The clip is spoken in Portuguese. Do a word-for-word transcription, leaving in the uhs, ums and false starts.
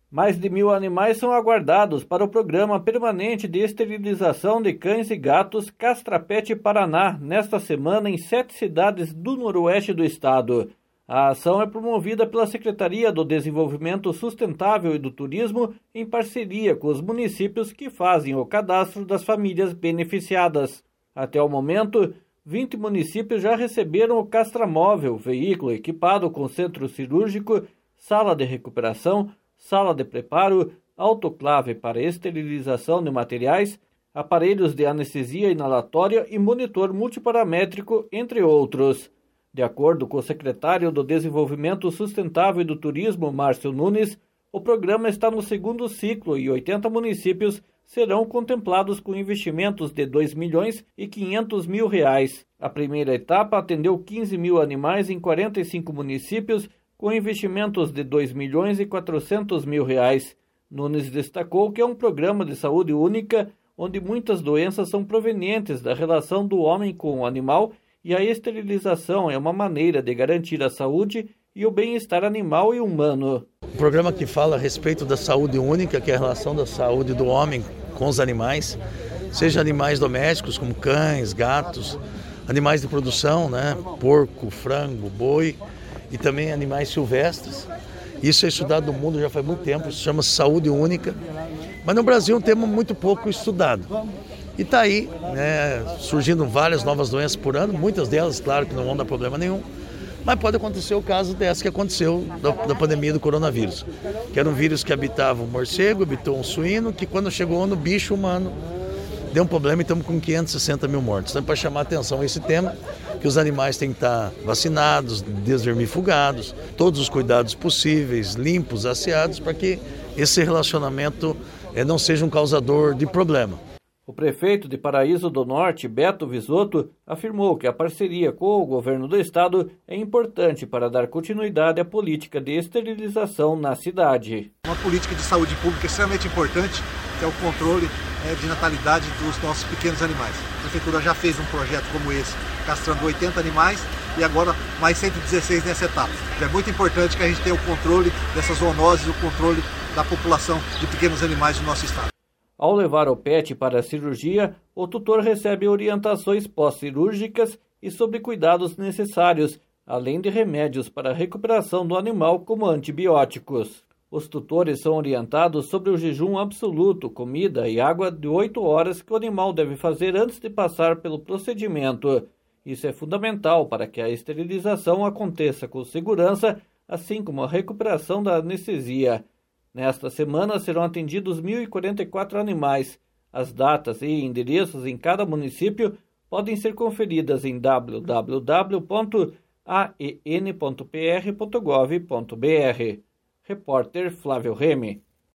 Mais de mil animais são aguardados para o Programa Permanente de Esterilização de Cães e Gatos Castrapet Paraná, nesta semana em sete cidades do noroeste do estado. A ação é promovida pela Secretaria do Desenvolvimento Sustentável e do Turismo, em parceria com os municípios que fazem o cadastro das famílias beneficiadas. Até o momento, vinte municípios já receberam o castramóvel, veículo equipado com centro cirúrgico, sala de recuperação, sala de preparo, autoclave para esterilização de materiais, aparelhos de anestesia inalatória e monitor multiparamétrico, entre outros. De acordo com o secretário do Desenvolvimento Sustentável e do Turismo, Márcio Nunes, o programa está no segundo ciclo e oitenta municípios serão contemplados com investimentos de dois milhões e quinhentos mil reais. A primeira etapa atendeu quinze mil animais em quarenta e cinco municípios, com investimentos de dois milhões e quatrocentos mil reais. Nunes destacou que é um programa de saúde única, onde muitas doenças são provenientes da relação do homem com o animal, e a esterilização é uma maneira de garantir a saúde e o bem-estar animal e humano. Um programa que fala a respeito da saúde única, que é a relação da saúde do homem com os animais, seja animais domésticos como cães, gatos, animais de produção, né, porco, frango, boi, e também animais silvestres. Isso é estudado no mundo já faz muito tempo, isso chama saúde única, mas no Brasil é um tema muito pouco estudado. E está aí, né, surgindo várias novas doenças por ano, muitas delas, claro, que não vão dar problema nenhum, mas pode acontecer o caso dessa que aconteceu da, da pandemia do coronavírus, que era um vírus que habitava um morcego, habitou um suíno, que quando chegou no bicho humano, deu um problema e estamos com quinhentos e sessenta mil mortos. Então, para chamar a atenção a esse tema, que os animais têm que estar vacinados, desvermifugados, todos os cuidados possíveis, limpos, asseados, para que esse relacionamento eh, não seja um causador de problema. O prefeito de Paraíso do Norte, Beto Visotto, afirmou que a parceria com o governo do estado é importante para dar continuidade à política de esterilização na cidade. Uma política de saúde pública extremamente importante, que é o controle é, de natalidade dos nossos pequenos animais. A prefeitura já fez um projeto como esse, castrando oitenta animais e agora mais cento e dezesseis nessa etapa. É muito importante que a gente tenha o controle dessas zoonoses, o controle da população de pequenos animais do nosso estado. Ao levar o pet para a cirurgia, o tutor recebe orientações pós-cirúrgicas e sobre cuidados necessários, além de remédios para a recuperação do animal, como antibióticos. Os tutores são orientados sobre o jejum absoluto, comida e água de oito horas que o animal deve fazer antes de passar pelo procedimento. Isso é fundamental para que a esterilização aconteça com segurança, assim como a recuperação da anestesia. Nesta semana serão atendidos mil e quarenta e quatro animais. As datas e endereços em cada município podem ser conferidas em w w w ponto a e n ponto p r ponto gov ponto b r. Repórter Flávio Remy.